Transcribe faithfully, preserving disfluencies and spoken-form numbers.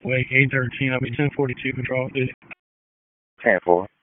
Wait, eight thirteen, I'll be ten forty-two control. ten four.